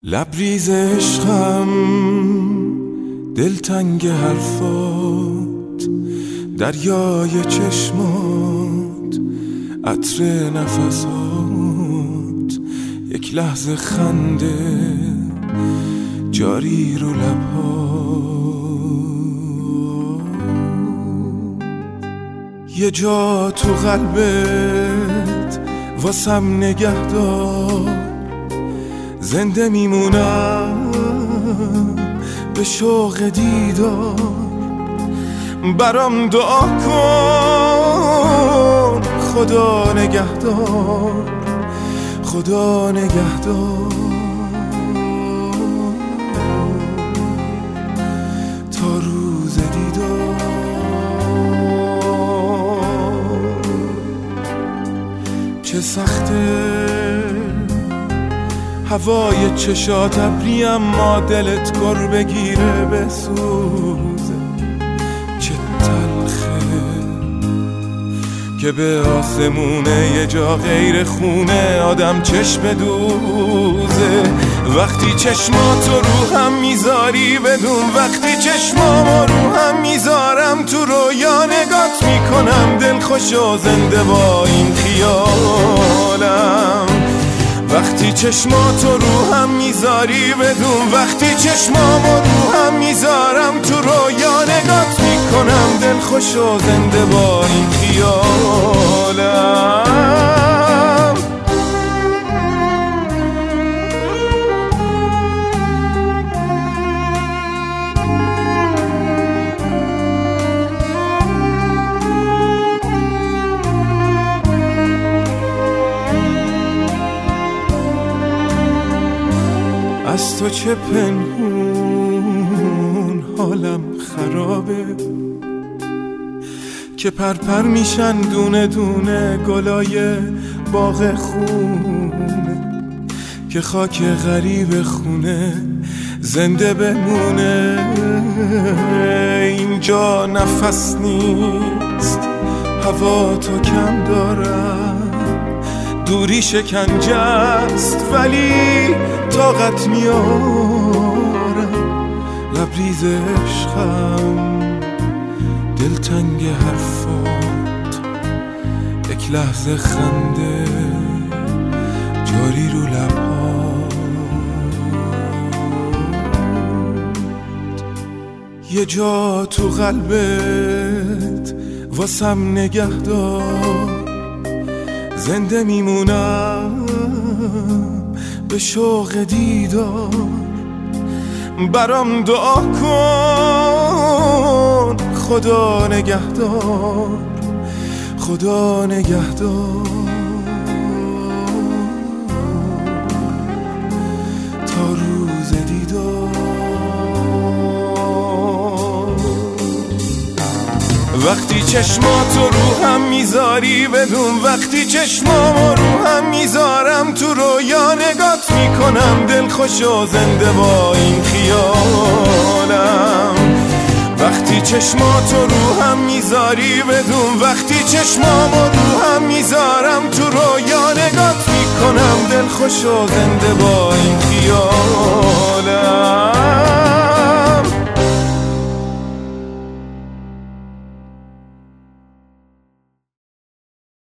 لبریز عشقم، دلتنگ حرفات، دریای چشمات، عطر نفسات، یک لحظه خنده جاری رو لبات. یه جا تو قلبت واسم نگه دار، زنده میمونم به شوق دیدار. برام دعا کن، خدا نگهدار، خدا نگهدار تا روز دیدار. چه سخته هوای چشات ابری، اما دلت گر بگیره بسوزه. چه تلخه که به آسمونه یه جا غیر خونه آدم چشم دوزه. وقتی چشماتو رو هم میذاری بدون، وقتی چشمامو رو هم میذارم تو رویا نگات میکنم، دل خوش و زنده با این خیالم. وقتی چشماتو رو هم میذاری بدون، وقتی چشمامو رو هم میذارم تو رویا نگات میکنم، دل خوش و زنده با این خیالم. از تو چه پنهون حالم خرابه، که پرپر میشن دونه دونه گلای باغ خونه، که خاک غریب خونه زنده بمونه. اینجا نفس نیست، هوا تو کم دارم، دوری شکنجه است ولی طاقت میارم. لبریز عشقم، دلتنگ حرفات، یک لحظه خنده جاری رو لبات. یه جا تو قلبت واسم نگه دار، زنده میمونم به شوق دیدار. برام دعا کن، خدا نگهدار، خدا نگهدار تا روز دیدار. وقتی چشماتو رو هم میذاری بدون، وقتی چشمامو رو هم میذارم تو رویا نگات میکنم، دل خوش و زنده با این خیالم. وقتی چشماتو رو هم میذاری بدون، وقتی چشمامو رو هم میذارم تو رویا نگات میکنم، دل خوش و زنده با این خیالم.